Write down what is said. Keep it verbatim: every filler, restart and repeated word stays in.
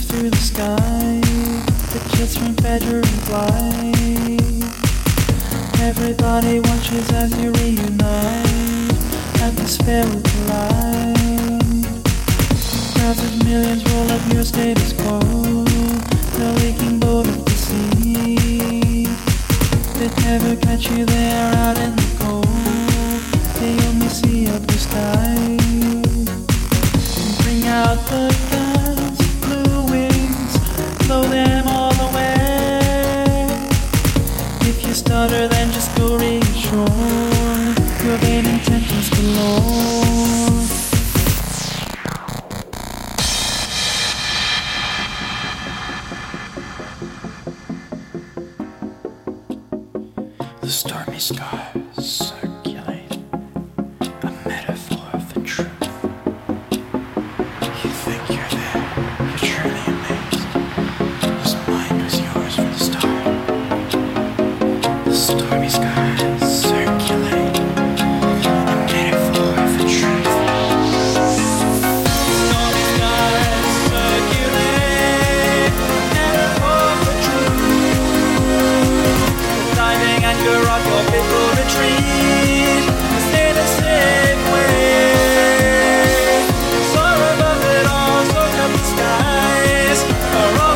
through the sky, the jets from bedroom fly. Everybody watches as you reunite, atmosphere will collide. Crowds of millions roll up your status quo, the leaking boat of the sea. They'd never catch you there out in the cold, they only see up the sky. Bring out the guns, blue wings, blow them all away. If you stutter, then just go reassure your vain intentions galore. The stormy skies circulate a metaphor of the truth. You think you're there, you're truly amazed, whose mind was yours from the start. The stormy skies circulate a metaphor of the truth. Stormy skies circulate a metaphor of the truth. Diving anchor on your faithful retreat, stay the same way. Soar above it all, soak up the skies.